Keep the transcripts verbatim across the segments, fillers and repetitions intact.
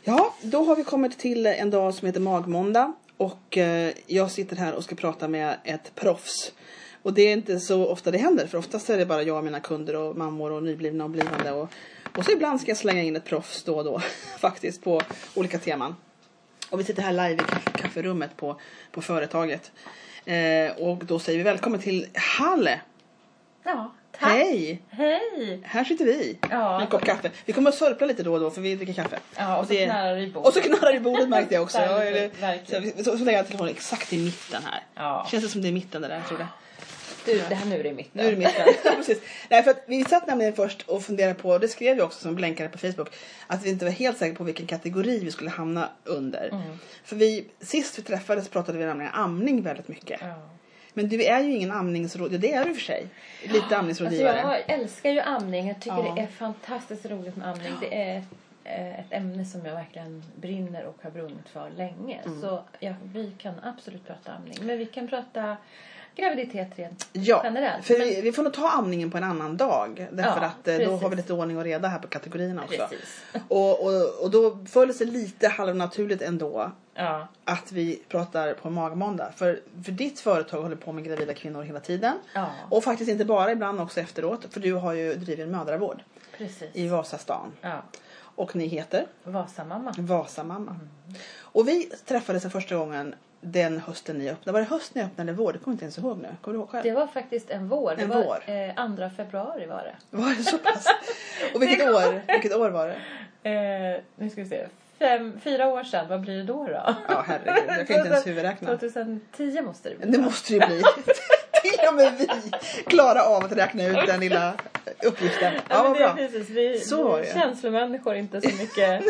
Ja, då har vi kommit till en dag som heter magmåndag. Och eh, jag sitter här och ska prata med ett proffs. Och det är inte så ofta det händer. För oftast är det bara jag och mina kunder och mammor och nyblivna och blivande. Och, och så ibland ska jag slänga in ett proffs då och då. Faktiskt på olika teman. Och vi sitter här live i kaffe, kafferummet på, på företaget. Eh, och då säger vi välkommen till Halle. Ja, tack. Hej. Hej. Här sitter vi. Ja. Med en kopp kaffe. Vi kommer att sörpla lite då och då för vi dricker kaffe. Ja, och så det... knarrar det i bordet. Och så knarrar det i bordet märkte jag också. Ja, eller... så, så, så lägger jag telefonen exakt i mitten här. Ja. Känns det som det är i mitten det där, tror jag. Du, det här nu är det i mitten. Nu är det i mitten. Ja, precis. Nej, för att vi satt nämligen först och funderade på, och det skrev vi också som blänkare på Facebook, att vi inte var helt säkra på vilken kategori vi skulle hamna under. Mm. För vi, sist vi träffades pratade vi nämligen amning väldigt mycket. Ja. Men du är ju ingen amningsråd, det är du för sig. Lite ja, amningsrådgivare. Alltså jag älskar ju amning, jag tycker ja. det är fantastiskt roligt med amning. Ja. Det är ett ämne som jag verkligen brinner och har brunnit för länge. Mm. Så ja, vi kan absolut prata amning. Men vi kan prata graviditet rent ja, generellt. För men... vi, vi får nog ta amningen på en annan dag. Därför ja, att precis. Då har vi lite ordning och reda här på kategorierna också. Precis. Och, och, och då följer sig lite halvnaturligt ändå. Ja. Att vi pratar på magmåndag. För, för ditt företag håller på med gravida kvinnor hela tiden. Ja. Och faktiskt inte bara, ibland också efteråt. För du har ju drivit en mödravård. Precis. I Vasastan. Ja. Och ni heter? Vasamamma. Vasamamma. Mm. Och vi träffades för första gången den hösten ni öppnade. Var det hösten ni öppnade vår? Det kommer inte ens ihåg nu. Kommer du ihåg själv? Det var faktiskt en vår. Det en var vår. Eh, andra februari var det. Var det så pass? Och vilket år? Vilket år var det? Eh, nu ska vi se. Fem, fyra år sedan. Vad blir det då då? Ja, herregud. Jag kan inte ens huvudräkna. tjugohundratio måste det bli. Det måste det bli. Till och med vi klarar av att räkna ut den lilla uppgiften. Ja, ja vad bra. Precis. Vi, så vi känslomänniskor inte så mycket.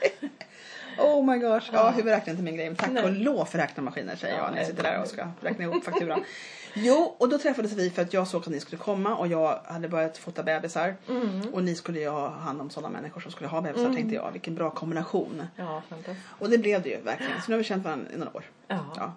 Oh my gosh. Ja, huvudräkna inte min grej. Tack Nej. och lov för räknarmaskiner, säger jag när jag sitter där och ska räkna ihop fakturan. Jo, och då träffades vi för att jag såg att ni skulle komma och jag hade börjat fota bebisar. Mm. Och ni skulle ju ha hand om sådana människor som skulle ha bebisar, mm. tänkte jag. Vilken bra kombination. Ja, fantastiskt. Och det blev det ju verkligen. Så nu har vi känt varandra i några år. Ja. ja.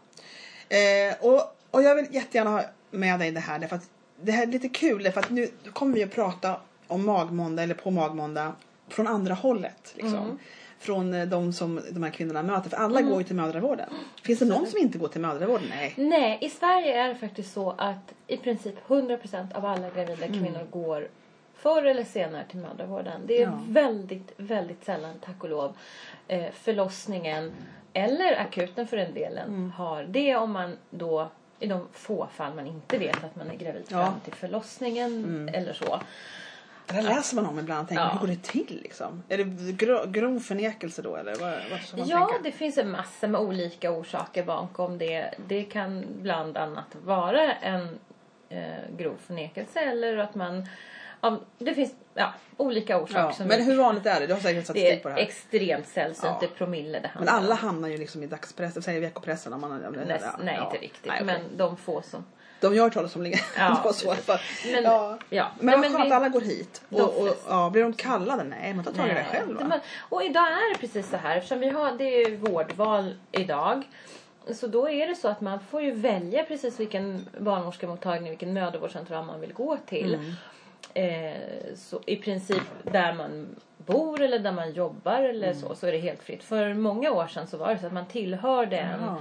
Eh, och, och jag vill jättegärna ha med dig det här. Därför att det här är lite kul. För att nu kommer vi att prata om magmåndag eller på magmåndag från andra hållet. Liksom. Mm. Från de som de här kvinnorna möter. För alla mm. går ju till mödravården. Finns det någon som inte går till mödravården? Nej. Nej, i Sverige är det faktiskt så att i princip hundra procent av alla gravida mm. kvinnor går förr eller senare till mödravården. Det är ja. väldigt, väldigt sällan, tack och lov, eh, förlossningen eller akuten för en delen mm. har det, om man då i de få fall man inte vet att man är gravid fram ja. till förlossningen mm. eller så. Det läser man om ibland och tänker, ja. hur går det till liksom? Är det grov, grov förnekelse då? Eller vad, vad ska man ja, tänka? Det finns en massa med olika orsaker bakom det. Det kan bland annat vara en eh, grov förnekelse eller att man... Ja, det finns ja, olika orsaker. Ja, som men hur vanligt är det? Du har säkert statistik på det här. Det är extremt sällsynt, ja. det promille det handlar. Men alla hamnar ju liksom i dagspressen, säger veckopressen. Om man, Näst, ja, nej, ja. inte riktigt. Nej, okay. Men de få som... De gör talas som ligger. Ja, så men, ja. Ja. men vad men skönt vi, att alla går hit. Och, och, ja, blir de kallade? Nej, man tar tag i det själv. Va? Man, och idag är det precis så här. Eftersom vi har, det är vårdval idag. Så då är det så att man får ju välja precis vilken barnmorskemottagning, vilken mödravårdscentral man vill gå till. Mm. Eh, så i princip där man bor eller där man jobbar eller mm. så, så är det helt fritt. För många år sedan så var det så att man tillhörde en... Ja.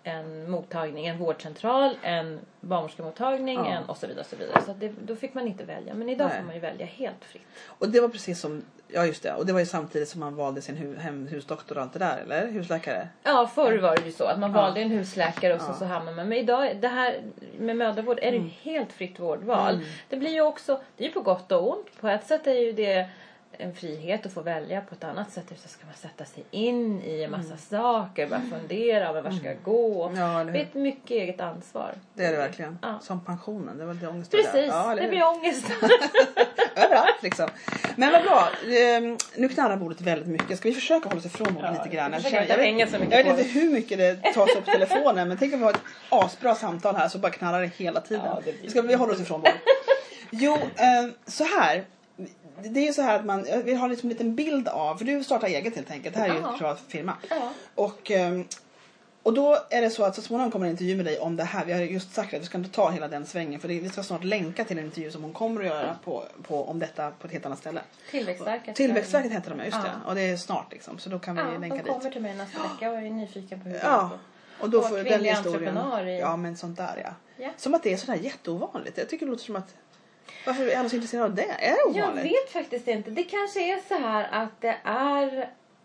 en mottagning, en vårdcentral, en barnmorskemottagning ja. en och så vidare och så vidare. Så att det, då fick man inte välja. Men idag Nej. får man ju välja helt fritt. Och det var precis som, ja just det, och det var ju samtidigt som man valde sin hu, hem, husdoktor och allt det där, eller? Husläkare? Ja, förr var det ju så att man ja. valde en husläkare och så, ja. så hamnade man. Men idag, det här med mödravård är det mm. helt fritt vårdval. Mm. Det blir ju också, det är ju på gott och ont. På ett sätt är ju det en frihet att få välja, på ett annat sätt så ska man sätta sig in i en massa mm. saker, bara fundera över var ska jag gå. Ja, det är ett mycket eget ansvar. Det är det verkligen. Ja. Som pensionen, det var lite ångest. Precis, ja, det blir ångest. Överallt liksom. Men vad bra, nu knarrar bordet väldigt mycket. Ska vi försöka hålla oss ifrån bordet ja, lite grann? Jag, jag, jag, vet, så mycket jag vet inte hur mycket det tas upp på telefonen, men tänk om vi har ett asbra samtal här så bara knarrar det hela tiden. Ja, det ska vi hålla oss ifrån bordet? Jo, så här. Det är ju så här att man vill ha liksom en liten bild av, för du startar eget helt enkelt. Det här är ju en privat firma. Ja. Och um, Och då är det så att så småningom kommer en intervju med dig om det här. Vi har just sagt att vi ska inte ta hela den svängen. För det, vi ska snart länka till en intervju som hon kommer att göra på, på, om detta på ett helt annat ställe. Tillväxtverket. Tillväxtverket heter de, just ja. det. Och det är snart liksom. Så då kan vi ja, länka dit. de kommer till mig nästa vecka och är nyfiken på hur det ja. är. Och då och får kvinnliga den historien. entreprenör i... Ja, men sånt där, ja. ja. Som att det är sådär jätteovanligt. Jag tycker det låter som att... Varför är alla så intresserade av det? Är det ovanligt? Jag vet faktiskt inte. Det kanske är så här att det är...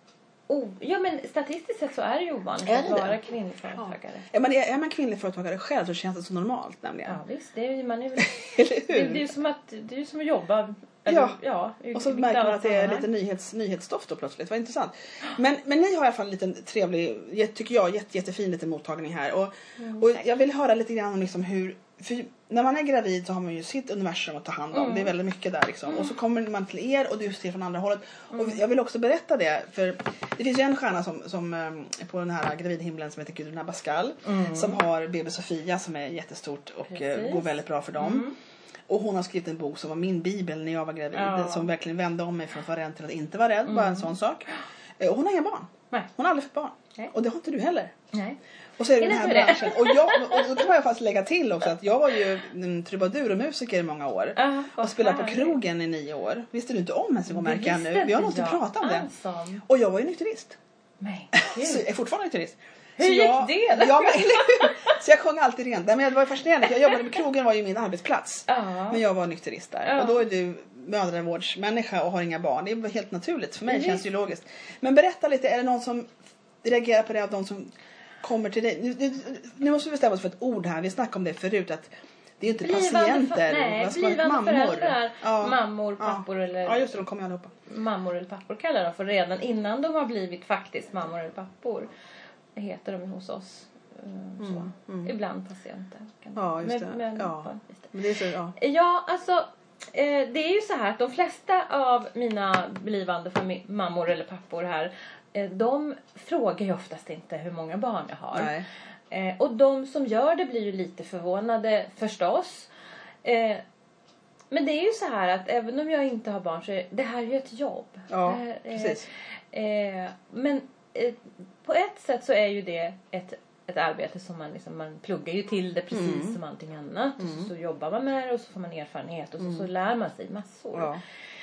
Oh, ja, men statistiskt sett så är det ju ovanligt är att det vara det? kvinnlig företagare. Ja. Ja, men är man kvinnlig företagare själv så känns det så normalt nämligen. Ja, visst. Det är, man är väl, Eller hur? det, det är ju som att, det är ju som att jobba. Eller, Ja. ja Och så märker man att det är lite nyhets, nyhetsstoff då plötsligt. Vad intressant. Men, men ni har i alla fall en liten trevlig, tycker jag, jätte, jättefin liten mottagning här. Och, Mm, och jag vill höra lite grann om liksom hur... För när man är gravid så har man ju sitt universum att ta hand om. Mm. Det är väldigt mycket där liksom. Mm. Och så kommer man till er och du ser från andra hållet. Mm. Och jag vill också berätta det. För det finns ju en stjärna som, som är på den här gravidhimlen som heter Gudrun Abascal. Mm. Som har B B Sofia som är jättestort och Precis. går väldigt bra för dem. Mm. Och hon har skrivit en bok som var min bibel när jag var gravid. Ja. Som verkligen vände om mig från att vara rädd till att inte vara rädd. Mm. Bara en sån sak. Och hon har inga barn. Nej. Hon har aldrig fått barn. Nej. Och det har inte du heller. Nej. Och så är det Är den här det så branschen. Och, jag, och då kan man ju faktiskt lägga till också att jag var ju en trubadur och musiker i många år. Uh, och spelade på krogen i nio år. Visste du inte om ens en gång märker jag nu? Vi har nog inte pratat om det. Alltså. Och jag var ju nykterist. Nej. Så jag är fortfarande nykterist. Hur så gick jag, det? Ja, men, så jag sjöng alltid rent. Nej, men det var ju fascinerande. Jag jobbade med krogen, var ju min arbetsplats. Ja. Men jag var nykterist där. Ja. Och då är du mödravårdsmänniska och har inga barn. Det är helt naturligt. För mig Mm. känns det ju logiskt. Men berätta lite, är det någon som reagerar på det av de som kommer till dig? Nu, nu, nu måste vi bestämma oss för ett ord här. Vi snackade om det förut att det är inte Blivande patienter. För, nej, vad ska man- blivande mammor. föräldrar. Ja. Mammor, pappor Ja. eller... Ja, just det. De kommer ju allihopa. Mammor eller pappor kallar de för redan innan de har blivit faktiskt mammor eller pappor. Det heter de hos oss. Uh, så. Mm, mm. Ibland patienter. Kan Ja, just det. Men, men, Ja. just det. Men det är så, ja. Ja, alltså eh, det är ju så här att de flesta av mina blivande fami- mammor eller pappor här, eh, de frågar ju oftast inte hur många barn jag har. Nej. Eh, och de som gör det blir ju lite förvånade förstås. Eh, men det är ju så här att även om jag inte har barn så är det här är ju ett jobb. Ja, det här, eh, precis. Eh, men eh, på ett sätt så är ju det ett, ett arbete som man liksom, man pluggar ju till det precis Mm. som allting annat. Mm. Och så, så jobbar man med det och så får man erfarenhet och så, Mm. så lär man sig massor. Ja.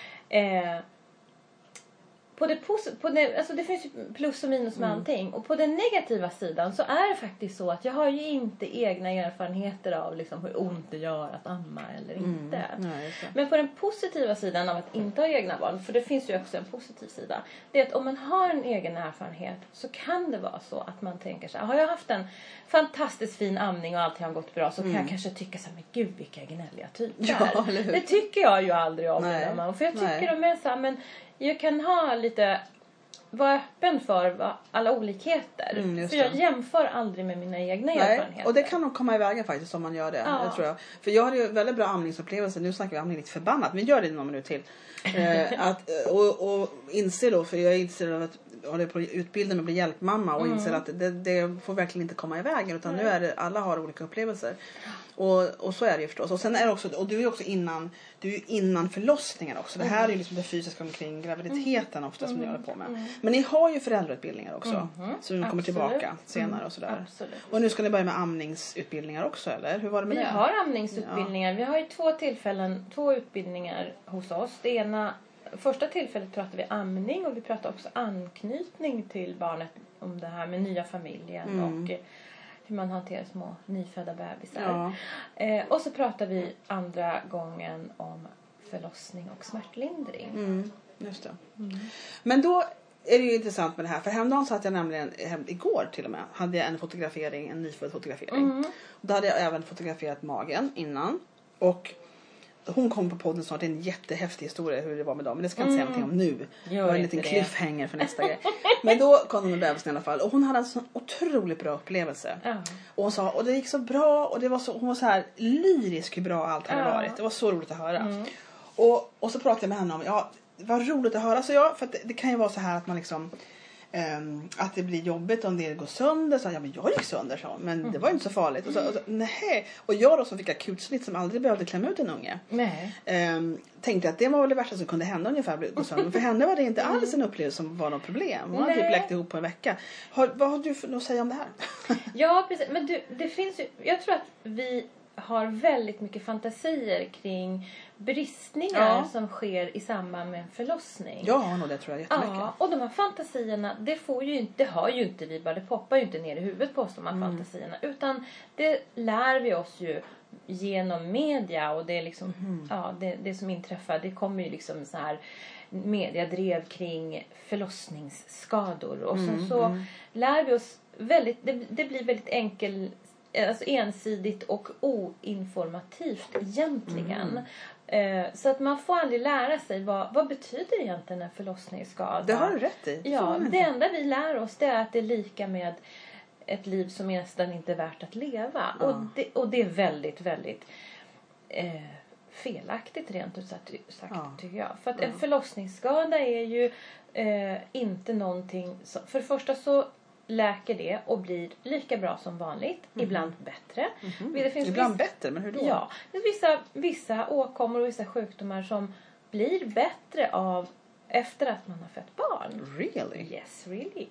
Eh, på det, pos- på det, alltså det finns ju plus och minus med Mm. allting. Och på den negativa sidan så är det faktiskt så att jag har ju inte egna erfarenheter av liksom hur ont det gör att amma eller inte. Mm. Nej, just det. Men på den positiva sidan av att inte ha egna barn, för det finns ju också en positiv sida, det är att om man har en egen erfarenhet så kan det vara så att man tänker så här, har jag haft en fantastiskt fin amning och allting har gått bra så kan Mm. jag kanske tycka så här, men gud vilka gnälliga typer. Ja, eller hur? Det tycker jag ju aldrig om Nej. mina mammor, för jag tycker Nej. de är så här, men jag kan ha lite, vara öppen för vad- alla olikheter. Mm, just för jag det. jämför aldrig med mina egna Nej, erfarenheter. och det kan nog komma i vägen faktiskt om man gör det. Ja. Det tror jag. För jag hade ju väldigt bra amningsupplevelser. Nu snackar vi amning lite förbannat. Men gör det någon minut till. eh, att, och, och inse då, för jag inser att jag håller på att utbilda mig och bli hjälpmamma. Och Mm. inser att det, det får verkligen inte komma i vägen. Utan Nej. nu är det, alla har olika upplevelser. Och, och så är det ju förstås. Och sen är det också, och du är ju också innan, du är ju innan förlossningen också. Det här är ju liksom det fysiska omkring graviditeten ofta som ni håller på med. Mm. Men ni har ju föräldrautbildningar också. Mhm. Så ni kommer Absolut. tillbaka senare och sådär. Absolut. Och nu ska ni börja med amningsutbildningar också, eller? Hur var det med Vi det? har amningsutbildningar. Vi har ju två tillfällen, två utbildningar hos oss. Det ena, första tillfället pratar vi amning och vi pratar också anknytning till barnet om det här med nya familjen Mm. och eh, hur man hanterar små nyfödda bebisar. Ja. Eh, och så pratar vi andra gången om förlossning och smärtlindring. Mm, just det. Mm. Men då är det ju intressant med det här. För häromdagen satt jag nämligen, hem, igår till och med, hade jag en fotografering, en nyfödd fotografering. Mm. Då hade jag även fotograferat magen innan. Och hon kom på podden snart, det är en jättehäftig historia hur det var med dem. Men det ska jag inte säga Mm. någonting om nu. Det Gör var en inte liten det. cliffhanger för nästa grej. Men då kom hon med bebisen i alla fall. Och hon hade en sån otroligt bra upplevelse. Ja. Och hon sa, och det gick så bra. Och det var så, hon var så här lyrisk hur bra allt hade Ja. varit. Det var så roligt att höra. Mm. Och, och så pratade jag med henne om, ja, det var roligt att höra. Så jag, för att det, det kan ju vara så här att man liksom, Um, att det blir jobbigt om det går sönder. Så, ja, men jag gick sönder, så, men mm. det var inte så farligt. Och, så, och, så, nej. Och jag då som fick akutsnitt som aldrig behövde klämma ut en unge. Nej. Um, tänkte att det var väl det värsta som kunde hända ungefär. Gå sönder. Men för henne var det inte alls en upplevelse som var något problem. Hon hade typ läckt ihop på en vecka. Har, vad har du för att säga om det här? Ja, precis. Men du, det finns ju, jag tror att vi har väldigt mycket fantasier kring bristningar ja. som sker i samband med en förlossning. Ja, nog det tror jag jättemycket. Ja, och de här fantasierna, det får ju inte, det har ju inte vi bara, det poppar ju inte ner i huvudet på oss de här mm. fantasierna. Utan det lär vi oss ju genom media och det är liksom, mm. ja, det, det som inträffar, det kommer ju liksom så här mediadrev kring förlossningsskador. Och mm, så, så mm. lär vi oss väldigt, det, det blir väldigt enkel, alltså ensidigt och oinformativt egentligen. Mm. Så att man får aldrig lära sig vad, vad betyder egentligen en förlossningsskada. Det har du rätt i. Ja, det enda vi lär oss det är att det är lika med ett liv som nästan inte är värt att leva. Ja. Och, det, och det är väldigt, väldigt eh, felaktigt rent ut sagt, ja. tycker jag. För att ja. en förlossningsskada är ju eh, inte någonting som, för det första så läker det och blir lika bra som vanligt. Mm. Ibland bättre. Mm. Det finns ibland vissa, bättre, men hur då? Ja, det finns vissa, vissa åkommor och vissa sjukdomar som blir bättre av efter att man har fött barn. Really? Yes, really.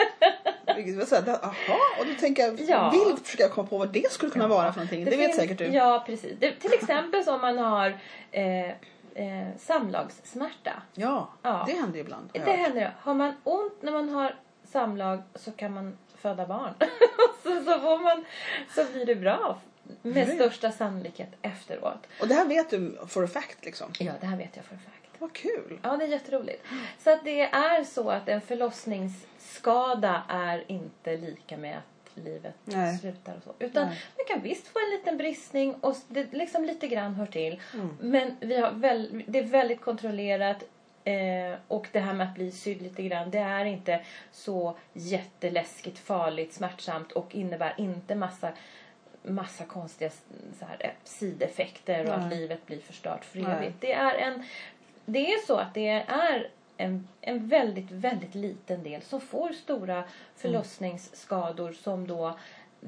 Jaha, och du tänker ja. vill försöka komma på vad det skulle kunna ja. vara för någonting. Det, det vet finns, säkert du. Ja, precis. Det, till exempel som man har eh, eh, samlagssmärta. Ja, ja, det händer ibland. Det händer det. Har man ont när man har samlag så kan man föda barn. så, så, får man, så blir det bra med mm. största sannolikhet efteråt. Och det här vet du for a fact liksom? Ja, det här vet jag for a fact. Vad kul. Ja, det är jätteroligt. Så att det är så att en förlossningsskada är inte lika med att livet Nej. slutar och så. Utan Nej. man kan visst få en liten bristning och det liksom lite grann hör till. Mm. Men vi har väl, det är väldigt kontrollerat. Eh, och det här med att bli sydd lite grann, det är inte så jätteläskigt, farligt, smärtsamt och innebär inte massa, massa konstiga så här, sideffekter och Nej. att livet blir förstört för evigt. Det är en, det är så att det är en, en väldigt, väldigt liten del som får stora förlossningsskador som då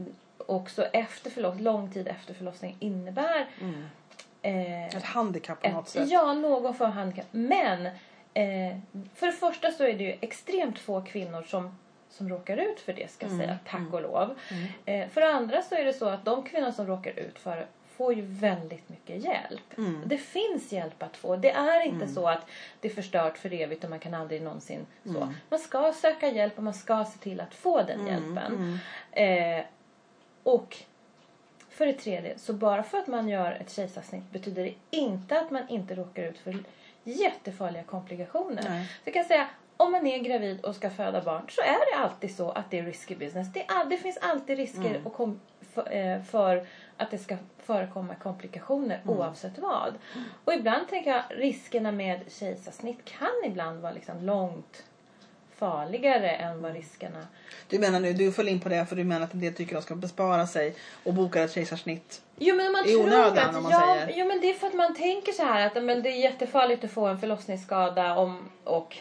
också efter förlossning, lång tid efter förlossning innebär mm. eh, ett handikapp på något ett, sätt. Ja, någon för handikapp. Men eh, för det första så är det ju extremt få kvinnor som som råkar ut för det, ska jag mm. säga, tack och lov. Mm. Eh, för det andra så är det så att de kvinnor som råkar ut för får ju väldigt mycket hjälp. Mm. Det finns hjälp att få. Det är inte mm. så att det är förstört för evigt och man kan aldrig någonsin så. Mm. Man ska söka hjälp och man ska se till att få den mm. hjälpen. Mm. Eh, och för det tredje, så bara för att man gör ett kejsarsnitt betyder det inte att man inte råkar ut för jättefarliga komplikationer. Nej. Så jag kan säga, om man är gravid och ska föda barn så är det alltid så att det är risky business. Det, är all, det finns alltid risker mm. och kom, för, för att det ska förekomma komplikationer mm. oavsett vad. Och ibland tänker jag riskerna med kejsarsnitt kan ibland vara liksom långt farligare än vad riskerna... Du menar nu, du föll in på det för du menar att en del tycker att de ska bespara sig och boka ett kejsarsnitt jo, men man i onödan, att, om man ja, säger. Jo, men det är för att man tänker så här att men det är jättefarligt att få en förlossningsskada om, och,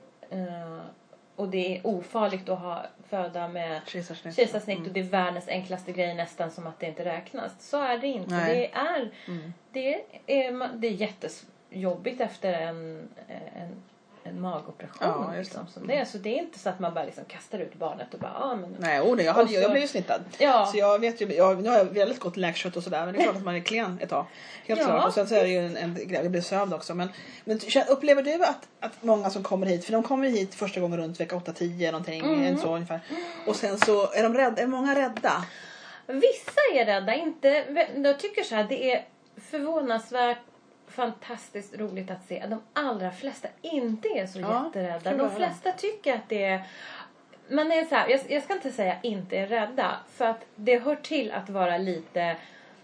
uh, och det är ofarligt att ha föda med kejsarsnitt, kejsarsnitt mm. och det är världens enklaste grej nästan som att det inte räknas. Så är det inte. Nej. Det är, mm. det är, det är jättejobbigt efter en, en en magoperation ja, liksom, som det är. Så det är inte så att man bara liksom kastar ut barnet och bara ah, men... Nej, oh, det, jag, hade, så... jag blev ju snittad. Ja. Så jag vet ju, jag, nu har jag väldigt gott läkkött och sådär, men det är klart att man är klen ett tag. Helt ja. klart. Och sen så är det ju en, en grej, jag blir sövd också. Men, men upplever du att, att många som kommer hit, för de kommer hit första gången runt vecka åtta tio någonting, mm. en så ungefär. Och sen så är de rädda, är många rädda? Vissa är rädda, inte, jag tycker så här, det är förvånansvärt fantastiskt roligt att se att de allra flesta inte är så ja, jätterädda. De flesta tycker att det är... Man är så här, jag, jag ska inte säga inte är rädda. För att det hör till att vara lite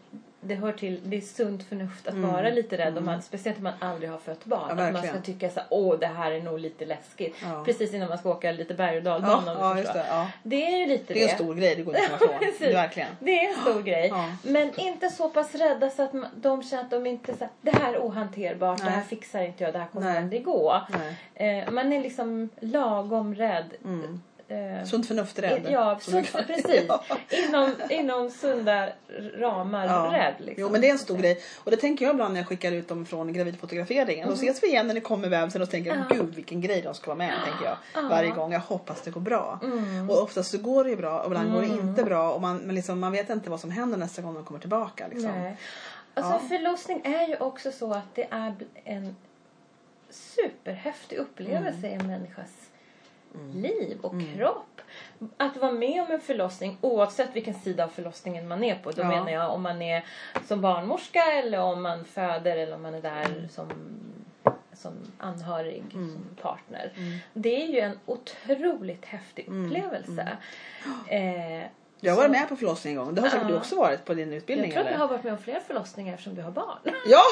det hör till, det är sunt förnuft att Mm. vara lite rädd. Mm. Om man, speciellt om man aldrig har fött barn. Ja, att man verkligen. ska tycka så här, åh det här är nog lite läskigt. Ja. Precis innan man ska åka lite berg- och dalbana. Ja, om du ja, förstår. just det, ja. Det är ju lite det. Det är en stor grej, det går inte att komma ifrån. Precis. Det är verkligen. Det är en stor grej. Ja. Men inte så pass rädda så att man, de känner att de inte så här, det här är ohanterbart, Nej. det här fixar inte jag, det här kommer Nej. aldrig gå. Nej. Eh, man är liksom lagom rädd. Mm. Eh, Sunt förnuft är rädd. Ja, Som sunt, du kan- precis. Ja. Inom, inom sunda ramar Ja. rädd. Liksom. Jo, men det är en stor grej. Och det tänker jag ibland när jag skickar ut dem från gravidfotograferingen. Då ses vi igen när ni kommer med bebisen och tänker, Mm. Ja. gud vilken grej de ska vara med, tänker jag. Ja. Varje gång. Jag hoppas det går bra. Mm. Och oftast så går det ju bra och ibland går det Mm. inte bra. Och man, men liksom, man vet inte vad som händer nästa gång de kommer tillbaka. Liksom. Nej. Alltså Ja. förlossning är ju också så att det är en superhäftig upplevelse i en människas liv och Mm. kropp. Att vara med om en förlossning, oavsett vilken sida av förlossningen man är på. Då Ja. menar jag om man är som barnmorska eller om man föder eller om man är där som, som anhörig, Mm. som partner. Mm. Det är ju en otroligt häftig Mm. upplevelse. Eh, Jag så- var med på förlossning en gång. Det har säkert Ja. du också varit på din Jag utbildning, tror att eller? du har varit med om fler förlossningar eftersom du har barn. Ja!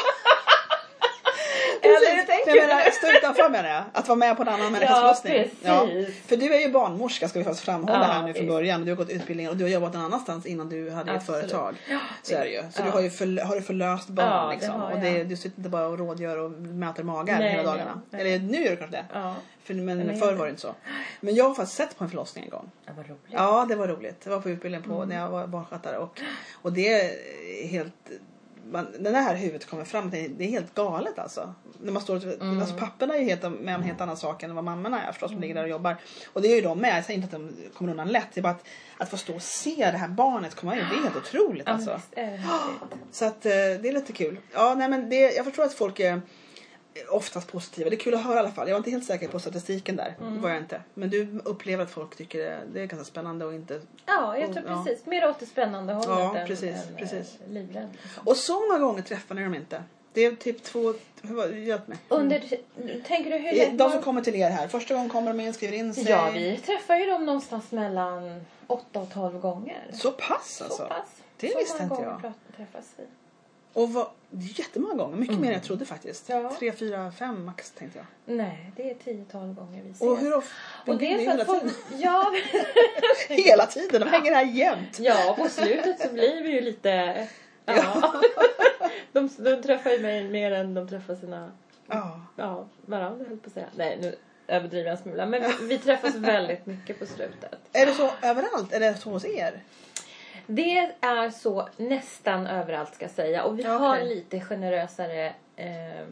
Eller Precis. jag tänker- Jag menar, stå utanför menar jag. Att vara med på en annan människas Ja, förlossning. precis. För du är ju barnmorska, ska vi faktiskt framhålla Ja, här nu från visst. början. Du har gått utbildningen och du har jobbat någon annanstans innan du hade ett Absolut. företag. Så är det ju. Så Ja. du har ju för, har du förlöst barn Ja, det liksom. har Och det, jag. du sitter inte bara och rådgör och mäter magar Nej, hela nej, dagarna. nej. Eller nu gör du kanske det. Ja, För, men Men förr jag- var det inte så. Men jag har faktiskt sett på en förlossning en gång. det var roligt. Ja, det var roligt. Det var på utbildningen på Mm. när jag var barnskötare. Och, och det är helt... Man, när det här huvudet kommer fram, det är, det är helt galet alltså. När man står, Mm. alltså papporna är ju helt, med om helt annan sak än vad mammorna är förstås, som ligger där och jobbar. Och det är ju de med. Jag säger inte att de kommer undan lätt. Det är bara att, att få stå och se det här barnet komma in, det är helt otroligt Ja, alltså. visst är det häftigt. Så att eh, det är lite kul. Ja, nej men det, jag förstår att folk är oftast positiva. Det är kul att höra i alla fall. Jag var inte helt säker på statistiken där. Mm. Det var jag inte. Men du upplever att folk tycker det, det är ganska spännande och inte... Ja, jag tror Ja. precis. Mer åt det spännande hållet Ja, än, precis, än precis. eh, livrädd. Liksom. Och så många gånger träffar ni dem inte. Det är typ två... Hur var Hjälp mig. Under, tänker du hur Eh, länge? De som kommer till er här. Första gången kommer de in, skriver in sig. Ja, vi träffar ju dem någonstans mellan åtta och tolv gånger. Så pass alltså. Så pass. Det Så visste många inte gånger jag. pra- träffas vi. Och vad, det är jättemånga gånger. Mycket Mm. mer än jag trodde faktiskt. Ja. Tre, fyra, fem max tänkte jag. Nej, det är tio tolv gånger vi ses. Och hur ofta? Och det är för hela att folk... tiden. Ja, Hela tiden. De hänger här jämt. ja, på slutet så blir vi ju lite... Ja. de, de träffar ju mig mer än de träffar sina... Ja. Ja, varandra höll på att säga. Nej, nu överdriver jag en smula. Men vi, vi träffas väldigt mycket på slutet. Är det så överallt? Är det så hos er? Det är så nästan överallt ska jag säga. Och vi Ja, har okej. lite generösare... Eh,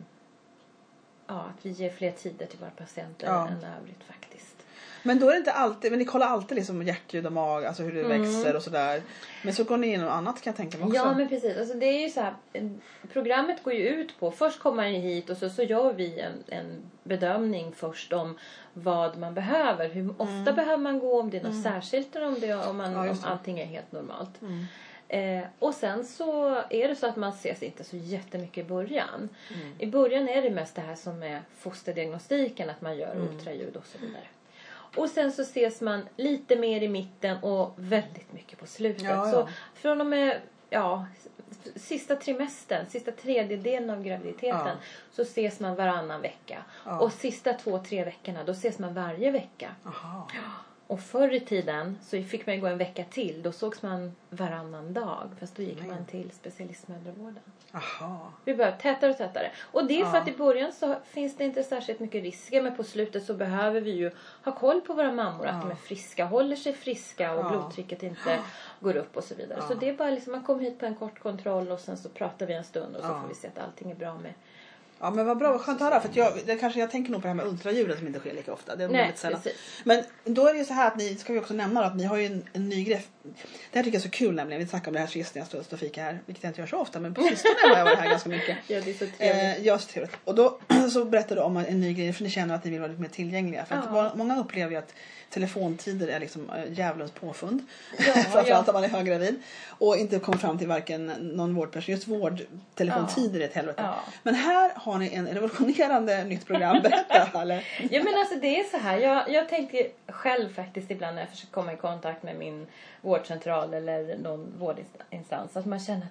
ja, att vi ger fler tider till våra patienter Ja. än övrigt faktiskt. Men då är det inte alltid, men ni kollar alltid liksom hjärtljud och mag, alltså hur det Mm. växer och sådär. Men så går ni in och annat kan jag tänka mig också. Ja, men precis. Alltså, det är ju så här, eh, programmet går ju ut på... Först kommer man ju hit och så, så gör vi en, en bedömning först om vad man behöver. Hur ofta Mm. behöver man gå, om det är något särskilt eller om, det, om, man, Ja, om just det. allting är helt normalt. Mm. Eh, och sen så är det så att man ses inte så jättemycket i början. Mm. I början är det mest det här som är fosterdiagnostiken, att man gör Mm. ultraljud och så vidare. Och sen så ses man lite mer i mitten och väldigt mycket på slutet. Ja, ja. Så från och med ja, sista trimestern, sista tredjedelen av graviditeten Ja. så ses man varannan vecka. Ja. Och sista två, tre veckorna då ses man varje vecka. Aha. Och förr i tiden så fick man ju gå en vecka till. Då sågs man varannan dag. Fast då gick Men. man till specialistmödravården. Aha. Vi börjar tätare och tätare. Och det är för Ja. att i början så finns det inte särskilt mycket risker. Men på slutet så behöver vi ju ha koll på våra mammor. Ja. Att de är friska, håller sig friska och Ja. blodtrycket inte går upp och så vidare. Ja. Så det är bara liksom, man kommer hit på en kort kontroll och sen så pratar vi en stund. Och så Ja. får vi se att allting är bra med. Ja, men vad bra, vad skönt att höra. För att jag, det kanske, jag tänker nog på det här med ultraljudet som inte sker lika ofta. Det är Nej, väldigt sällan. precis. Men då är det ju så här att ni, ska vi också nämna då, att ni har ju en, en ny grej. Det här tycker jag är så kul nämligen. Vi snackade om det här sist när jag stod och fika här. Vilket jag inte gör så ofta, men på sistone har jag varit här ganska mycket. Ja, det är så trevligt. Eh, ja, så trevligt. Och då så berättade du om en ny grej, för ni känner att ni vill vara lite mer tillgängliga. För att Ja. va- många upplever ju att telefontider är liksom äh, djävulens påfund. Ja, Framförallt ja. om man är höggravid. Och inte kommer fram till varken någon vårdperson. Just vårdtelefontider är ett helvete. Ja. Men här har ni en revolutionerande nytt program. Berätta, eller? Ja, men alltså det är så här. Jag, jag tänker själv faktiskt ibland när jag försöker komma i kontakt med min vårdcentral eller någon vårdinstans. Att man känner att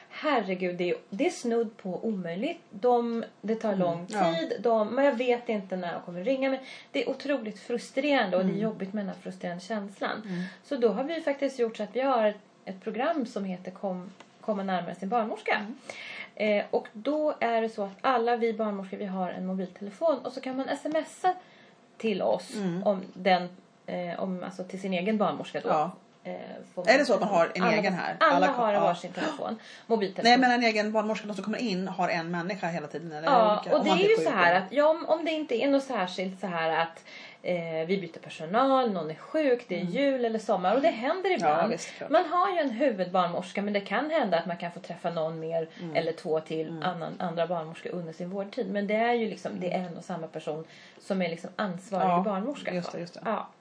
herregud, det är, det är snudd på omöjligt. De, det tar lång Mm, tid. De, men jag vet inte när de kommer ringa mig. Det är otroligt frustrerande och Mm. det är jobbigt med den här frustrerande känslan. Mm. Så då har vi faktiskt gjort så att vi har ett, ett program som heter Kom, Komma närmare sin barnmorska. Mm. Eh, och då är det så att alla vi barnmorskor, vi har en mobiltelefon och så kan man smsa till oss Mm. om den, eh, om, alltså till sin egen barnmorska då. Ja. Eh, får Är det så att man har en alla, egen här? Alla, Alla- har ja. varsin telefon, mobiltelefon. Nej, men en egen barnmorska som kommer in har en människa hela tiden. Eller Ja, olika, och om det man är blir ju sjuk så här eller- att ja, om, om det inte är något särskilt så här att eh, vi byter personal, någon är sjuk, det är jul eller sommar och det händer ibland. Mm. Ja, visst, klart. Man har ju en huvudbarnmorska men det kan hända att man kan få träffa någon mer Mm. eller två till annan, andra barnmorskor under sin vårdtid. Men det är ju liksom, det är en och samma person som är liksom ansvarig Ja, barnmorska. just det, just det. Ja.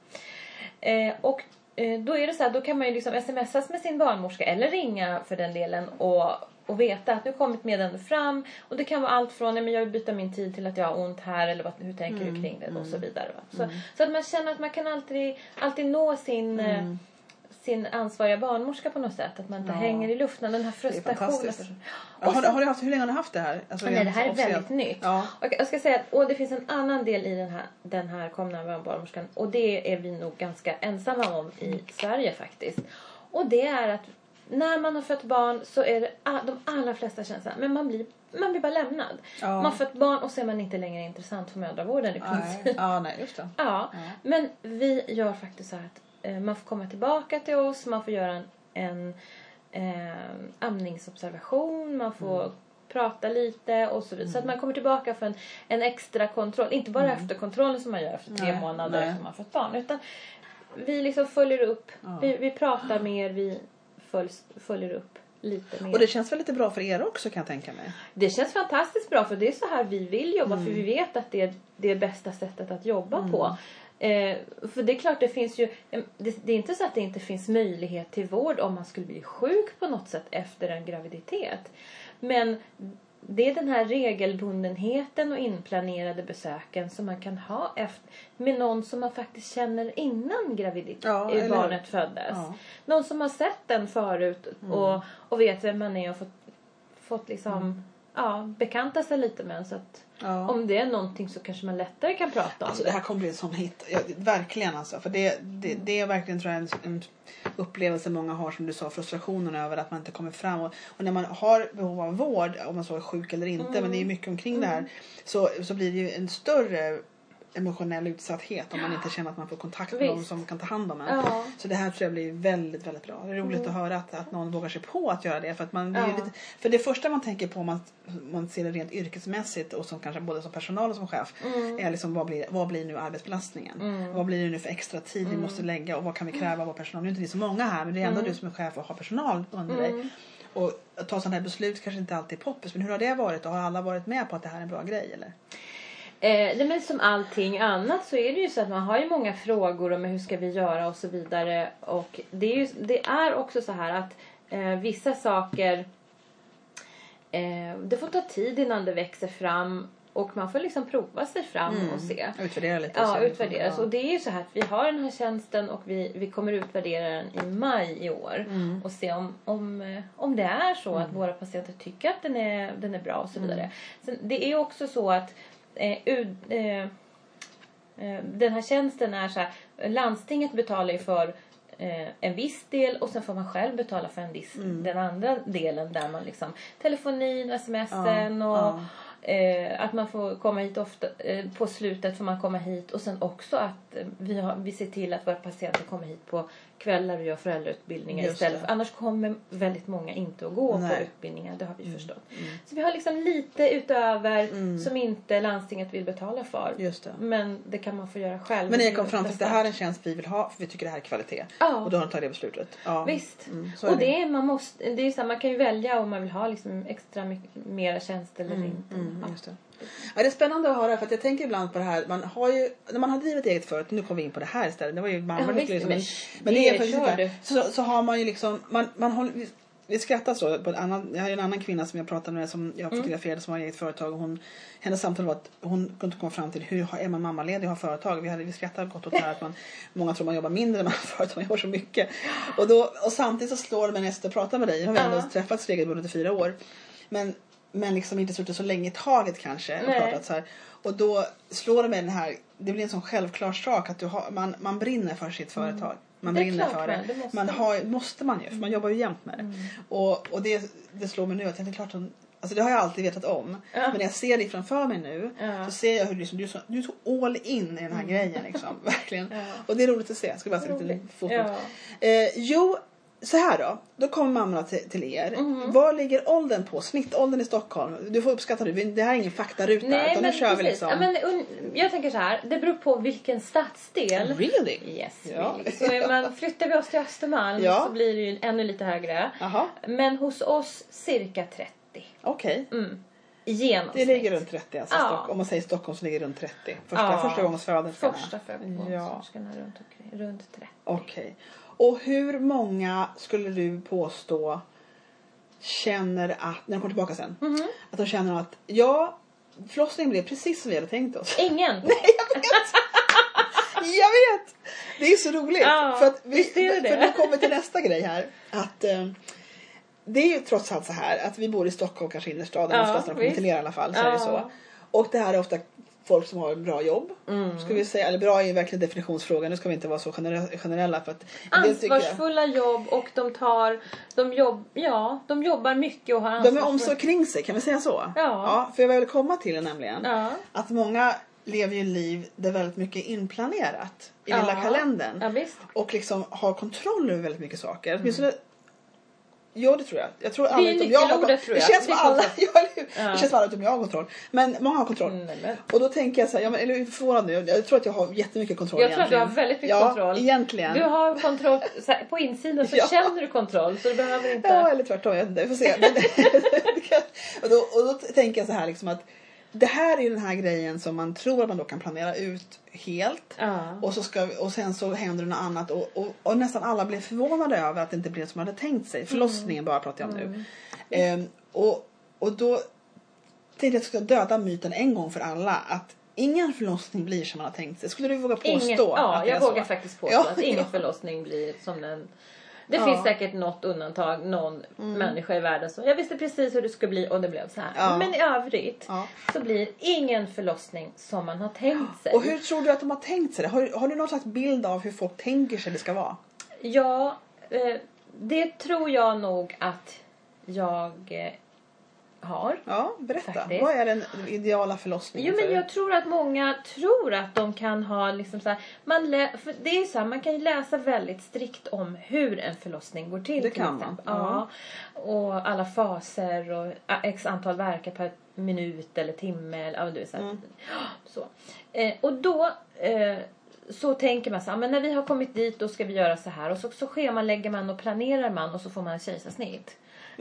Eh, och eh, då är det så här, då kan man ju liksom smsas med sin barnmorska eller ringa för den delen och, och veta att nu kommer ett meddelande fram och det kan vara allt från nej, men jag vill byta min tid till att jag har ont här eller vad, hur tänker Mm. du kring det och så vidare. Va? Så, Mm. så att man känner att man kan alltid, alltid nå sin, eh, Mm. sin ansvariga barnmorska på något sätt. Att man inte Ja. hänger i luften, den här Det är frustrationen. fantastiskt. Och Ja, har, sen- har du haft, hur länge har du haft det här? Alltså, Nej, det här är officiellt? väldigt nytt. Ja. Och jag ska säga att och det finns en annan del i den här, den här kommande barnmorskan. Och det är vi nog ganska ensamma om i Sverige faktiskt. Och det är att när man har fött barn så är det a- de allra flesta känslor. Men man blir, man blir bara lämnad. Ja. Man har fött barn och så är man inte längre intressant för mödravården i princip. Nej. Ja, nej, just det. Ja, Ja. men vi gör faktiskt så här att eh, man får komma tillbaka till oss. Man får göra en, en eh, amningsobservation. Man får Mm. prata lite och så vidare. Så att man kommer tillbaka för en, en extra kontroll. Inte bara efter kontrollen som man gör efter tre Mm. Nej, månader nej. efter man fått barn. Utan vi liksom följer upp. Ja. Vi, vi pratar mer. Vi följs, följer upp lite mer. Och det känns väl lite bra för er också, kan jag tänka mig. Det känns fantastiskt bra för det är så här vi vill jobba Mm. för vi vet att det är det bästa sättet att jobba på. Eh, för det är klart det finns ju det, det är inte så att det inte finns möjlighet till vård om man skulle bli sjuk på något sätt efter en graviditet. Men det är den här regelbundenheten och inplanerade besöken som man kan ha efter, med någon som man faktiskt känner innan graviditet Ja, eller- barnet föddes. Ja. Någon som har sett den förut och, och vet vem man är och fått, fått liksom ja, bekanta sig lite med. Så att Ja. om det är någonting så kanske man lättare kan prata om Alltså det. det här kommer bli en sån hit. Ja, verkligen alltså. För det, det, det är verkligen, tror jag, en, en upplevelse många har, som du sa, frustrationen över att man inte kommer fram. Och, och när man har behov av vård, om man så är sjuk eller inte, Mm. men det är mycket omkring det här, så, så blir det ju en större emotionell utsatthet om man inte känner att man får kontakt med Visst. någon som kan ta hand om en. Ja. Så det här tror jag blir väldigt, väldigt bra. Det är roligt att höra att, att någon vågar sig på att göra det. För, att man blir ju Ja. lite, för det första man tänker på om man, man ser det rent yrkesmässigt och som kanske både som personal och som chef är liksom vad blir, vad blir nu arbetsbelastningen? Vad blir det nu för extra tid vi måste lägga och vad kan vi kräva av vår personal? Nu är inte det så många här, men det är ändå du som är chef och har personal under dig. Och att ta sådana här beslut kanske inte alltid är poppis, men hur har det varit? Och har alla varit med på att det här är en bra grej, eller? Eh, det men som allting annat så är det ju så att man har ju många frågor om hur ska vi göra och så vidare. Och det är, ju, det är också så här att eh, vissa saker eh, det får ta tid innan det växer fram. Och man får liksom prova sig fram och se. Utvärdera lite. och Ja, se. utvärderas. Ja. Och det är ju så här att vi har den här tjänsten och vi, vi kommer utvärdera den i maj i år. Mm. Och se om, om, eh, om det är så att våra patienter tycker att den är, den är bra och så vidare. Sen, det är också så att eh, u, eh, eh, den här tjänsten är så här, landstinget betalar ju för eh, en viss del och sen får man själv betala för en viss, den andra delen där man liksom telefonin, smsen och Ja. Eh, att man får komma hit ofta, eh, på slutet får man komma hit och sen också att eh, vi, har, vi ser till att våra patienter kommer hit på kvällar och gör föräldrautbildningar Just istället. det. För annars kommer väldigt många inte att gå Nej. på utbildningar, det har vi förstått. Så vi har liksom lite utöver som inte landstinget vill betala för. Just det. Men det kan man få göra själv. Men ni kom fram till att det här är en tjänst vi vill ha, för vi tycker det här är kvalitet. Ja. Och då har de tagit det beslutet. Ja. Visst. Mm, så och är det. det är, man måste, det är så här, man kan ju välja om man vill ha liksom extra mycket, mera tjänster eller inte. Mm, Ja. just det. Ja, det är spännande att höra, för att jag tänker ibland på det här. Man har ju, när man har drivit eget företag, nu kommer vi in på det här istället. Det var ju mamma Ja, visst, liksom, men men, men det det är kör faktiskt du. så, så har man ju liksom, man, man håller, vi skrattar så på en annan, jag har en annan kvinna som jag pratade med som jag fotograferade som har eget företag och hon, hennes samtal var att hon kunde inte komma fram till hur är man mammaledig och har företag. Vi hade vi skrattade gott åt det här att man många tror man jobbar mindre när man har företag, man jobbar så mycket. Och då och samtidigt så slår det mig nästa att prata med dig. Jag har ändå uh-huh. träffats regelbundet i fyra år. Men men liksom inte suttit så länge i taget kanske och pratat så här. Och då slår det mig den här, det blir en sån självklar sak att du har, man man brinner för sitt företag. Mm. Man brinner för det. det måste. Man har, måste man ju, för man jobbar ju jämt med det. Mm. Och, och det, det slår mig nu att jag inte klart hon, alltså det har jag alltid vetat om. Ja. Men när jag ser det framför mig nu ja. Så ser jag hur liksom, du, är så, du är så all in i den här mm. grejen liksom, verkligen. Ja. Och det är roligt att se. Jag ska bara se lite foto. Ja. Eh, jo, så här då. Då kommer mammorna till, till er. Mm. Var ligger åldern på? Snittåldern i Stockholm. Du får uppskatta det. Det här är ingen faktaruta. Nej, utan men nu kör precis. vi liksom. Ja, men, un, jag tänker så här. Det beror på vilken stadsdel. Really? Yes, ja. really. Så är man, flyttar vi oss till Östermalm ja. Så blir det ju ännu lite högre. Aha. Men hos oss cirka trettio. Okej. Okay. Mm. I genomsnitt. Det ligger runt trettio. Alltså ja. Om man säger Stockholm så ligger det runt trettio. Första, ja. första gångens födelserna. Första födelserna. Ja. Runt, runt trettio. Okej. Okay. Och hur många skulle du påstå känner att, när de kommer tillbaka sen, mm-hmm. att de känner att ja, förlossningen blev precis som vi hade tänkt oss? Ingen. Nej, jag vet. jag vet. Det är så roligt. Ja, för att vi, för, för nu kommer till nästa grej här. Att eh, det är ju trots allt så här att vi bor i Stockholm, kanske innerstaden, ja, oftast när de kommer till er i alla fall. Så ja. Är det så. Och det här är ofta folk som har bra jobb. Mm. Ska vi säga, eller bra är ju verkligen definitionsfrågan. Nu ska vi inte vara så generella för att ansvarsfulla jag, jobb och de tar de jobb ja, de jobbar mycket och har ansvar. De är omsorg kring sig, kan vi säga så? Ja. Ja, för jag vill komma till det nämligen. Ja. Att många lever ju liv där väldigt mycket är inplanerat i ja. lilla kalendern. Ja, visst. Och liksom har kontroll över väldigt mycket saker. Mm. Ja, det tror jag. Jag tror alla det är utom jag har kontroll. Det, det känns som alla, ja, det, ja. det känns som alla utom jag har kontroll. Men många har kontroll. Mm, och då tänker jag så här, ja, men, eller förvånad nu. Jag tror att jag har jättemycket kontroll. Jag tror att du har väldigt mycket ja, kontroll. Egentligen. Du har kontroll så här, på insidan så ja. Känner du kontroll så du behöver inte. Ja, eller tvärtom, jag vet inte. Vi får se. Men, och, då, och då tänker jag så här liksom att det här är ju den här grejen som man tror att man då kan planera ut helt. Ja. Och, så ska, och sen så händer det något annat. Och, och, och nästan alla blev förvånade över att det inte blev som man hade tänkt sig. Förlossningen mm. bara pratar jag om nu. Mm. Ehm, och, och då tänkte jag att jag skulle döda myten en gång för alla. Att ingen förlossning blir som man har tänkt sig. Skulle du våga påstå? Ingen, ja, att jag vågar så? faktiskt påstå ja, att ingen ja. förlossning blir som den. Det ja. Finns säkert något undantag, någon mm. människa i världen som jag visste precis hur det skulle bli och det blev så här. Ja. Men i övrigt ja. Så blir ingen förlossning som man har tänkt sig. Och hur tror du att de har tänkt sig det? Har, har du någon slags bild av hur folk tänker sig det ska vara? Ja, eh, det tror jag nog att jag eh, har. Ja, berätta. Faktiskt. Vad är den ideala förlossningen? Jo, men för? jag tror att många tror att de kan ha liksom så här, man lä- för det är så här, man kan ju läsa väldigt strikt om hur en förlossning går till. Det till kan exempel. man. Ja. ja. Och alla faser och x antal verkar per minut eller timme eller ja, du vet så. Mm. Så. Eh, och då eh, så tänker man så här, men när vi har kommit dit då ska vi göra så här och så så schemalägger man och planerar man och så får man en kejsarsnitt.